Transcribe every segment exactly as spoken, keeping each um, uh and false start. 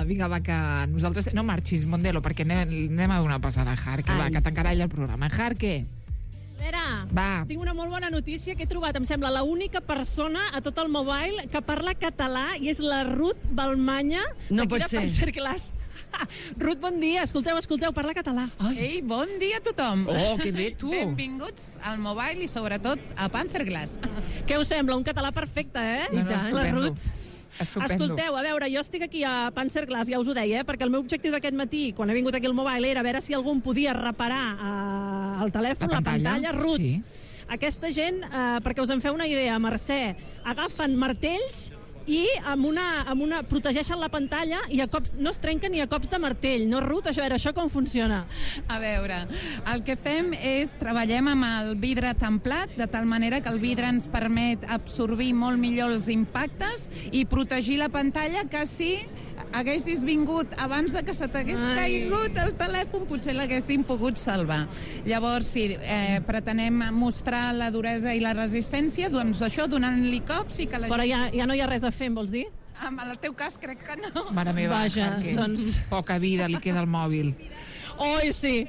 Uh, vinga, va, que nosaltres... No marxis, Mondelo, perquè anem, anem a donar pas a la Jarque, va, que t'encaralla el programa. Jarque. Vera, Va. tinc una molt bona notícia que he trobat, em sembla, la única persona a tot el mobile que parla català i és la Ruth Balmanya. No pot ser. Class. Ruth, bon dia. Escolteu, escolteu, parla català. Ai. Ei, bon dia a tothom. Oh, que bé, tu. Benvinguts al Mobile i sobretot a Panzerglass. Què us sembla? Un català perfecte, eh? No, no, La estupendo. Ruth. Estupendo. Escolteu, a veure, jo estic aquí a Panzerglass, ja us ho deia, eh? Perquè el meu objectiu d'aquest matí, quan he vingut aquí al Mobile, era veure si algú em podia reparar eh, el telèfon, La la pantalla. pantalla, Ruth, sí. aquesta gent, eh, perquè us en feu una idea, Mercè, agafen martells i amb una, amb una protegeixen la pantalla i a cops, no es trenquen ni a cops de martell. No, Ruth? Això, era això com funciona? A veure, el que fem és treballem amb el vidre templat, de tal manera que el vidre ens permet absorbir molt millor els impactes i protegir la pantalla que si haguessis vingut abans de que se t'hagués Ai. caigut el telèfon, potser l'haguéssim pogut salvar. Llavors, si eh, pretenem mostrar la duresa i la resistència, doncs això, donant-li cops i que la Però ja, ja no hi ha res a fer, em vols dir? En el teu cas crec que no. Mare meva, Vaja, Jarque. doncs- Poca vida li queda al mòbil. Oi, sí.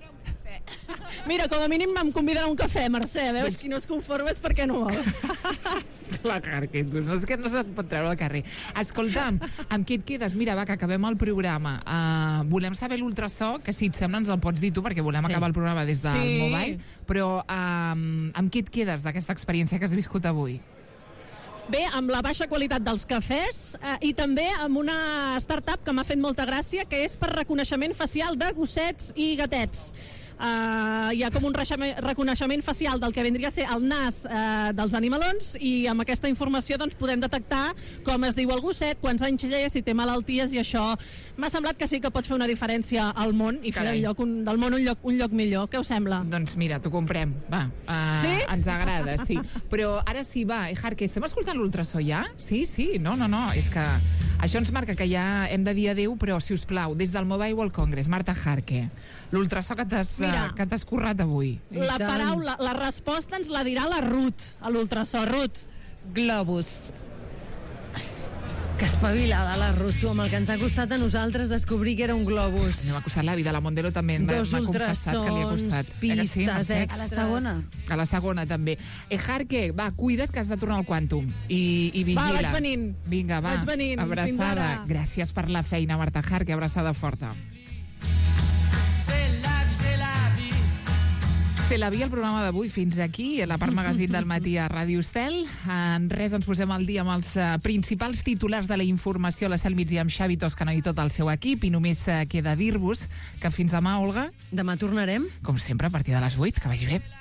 Mira, com a mínim em conviden a un cafè, Mercè. Veus, qui no es conforma és perquè no vol. La Jarque, tu, no és que no se't pot treure al carrer. Escolta'm, amb què et quedes? Mira, va, que acabem el programa. Uh, volem saber l'ultrasò, que si et sembla ens el pots dir tu, perquè volem Sí. acabar el programa des del Sí. mobile, però um, amb què et quedes d'aquesta experiència que has viscut avui? Bé, amb la baixa qualitat dels cafès eh, i també amb una startup que m'ha fet molta gràcia, que és per reconeixement facial de gossets i gatets. Uh, hi ha com un reconeixement facial del que vindria a ser el nas uh, dels animalons i amb aquesta informació doncs, podem detectar com es diu el gosset, quants anys té, si té malalties i això. M'ha semblat que sí que pot fer una diferència al món i fer Carai. del, lloc, un, del món un lloc, un lloc millor. Què us sembla? Doncs mira, t'ho comprem, va. Uh, Sí? Ens agrada, sí. Però ara sí, va, eh, Jarque, estem escoltant l'ultrasò ja? Sí, sí, no, no, no, és que això ens marca que ja hem de dir adéu, però, si us plau, des del Mobile World Congress, Marta Jarque, l'ultrasò que t'has Mira. uh, que t'has currat avui. La tant. paraula, la resposta ens la dirà la Ruth, a l'ultrasò. Ruth. Globus. Que espavilada la Ruth, tu, amb el que ens ha costat a nosaltres descobrir que era un globus. No m'ha costat la vida, la Mondelo també m'ha Dos m'ha confessat que li ha costat. ultrasons, Eh que sí, pistes, Mercè? extras. A la segona. A la segona, també. Eh, Jarque, va, cuida't que has de tornar al Quantum. I, i vigila. Va, vaig venint. Vinga, va. Vaig venint. Fins Abraçada. ara. Gràcies per la feina, Marta Jarque. Abraçada forta. Se la via el programa d'avui fins aquí, a la part magazín del matí a Ràdio Estel. En res ens posem al dia amb els uh, principals titulars de la informació a l'Estel Migdia amb Xavi Toscano i tot el seu equip. I només uh, queda dir-vos que fins demà, Olga, Demà tornarem. com sempre, a partir de les vuit. Que vagi bé.